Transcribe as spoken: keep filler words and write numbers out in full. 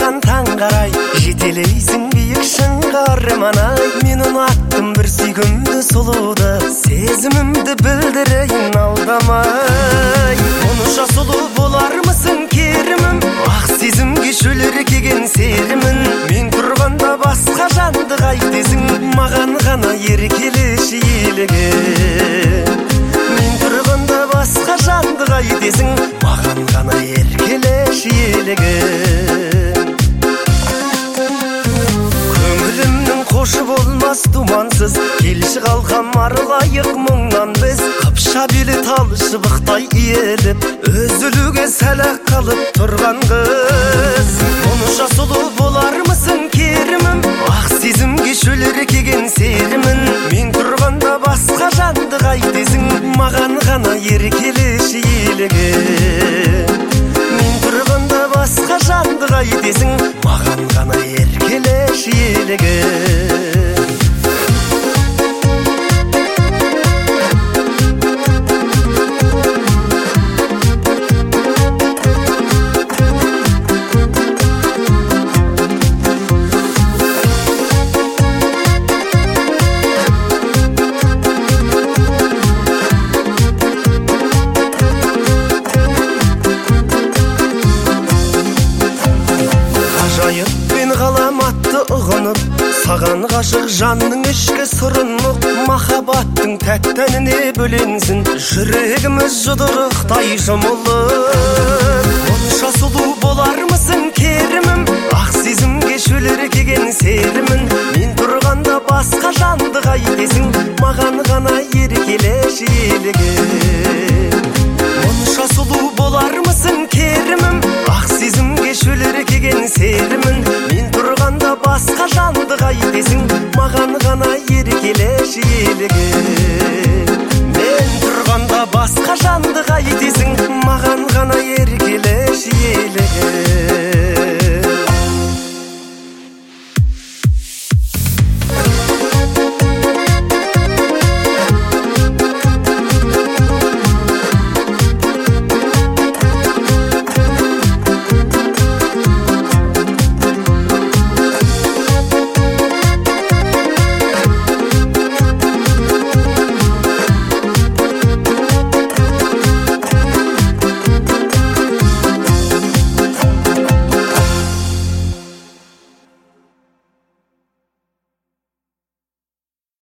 атқан таң қарай жетелейсің биік шыңға арман-ай. Мен ұнаттым бір сүйкімді сұлуды, сезімімді білдірейін алдамай. Онша сұлу болармысың керімім, ақ сезімге шөліркеген серімін. Мен тұрғанда басқа жанды қайтесің, маған ғана еркелеші елігім. Мен тұрғанда басқа жанды қайтесің, маған ғана еркелеші елігім. Көңілімнің қошы болмас думансыз, келші қалқам арылайық мұңнан біз. Қыпша белі талы шыбықтай иеліп, өзілуге сәлақ қалып тұрған қыз. Онша сұлу болармысың керімім, ақ сезімге шөліркеген серімін. Мен тұрғанда басқа жанды қайтесің, маған ғана еркелеші елігім. Мен тұрғанда басқа жанды қайтесің, маған ғана еркелеші елігім. Мен ғаламатты ұғынып, саған ғашық жанның ішкі сырын ұқ. Махаббаттың тәттәніне бөленсін, жүрегіміз жұдырықтай жұмылып. Онша сұлу болармысың керімім, ақ сезімге шөліркеген серімін. Мен тұрғанда басқа жанды қайтесің, маған ғана еркелеші елігім. Онша сұлу болармысың керімім, ақ сезімге шөліркеген серімін. Мен тұрғанда басқа жанды қайтесің, маған ғана еркелеші елігім.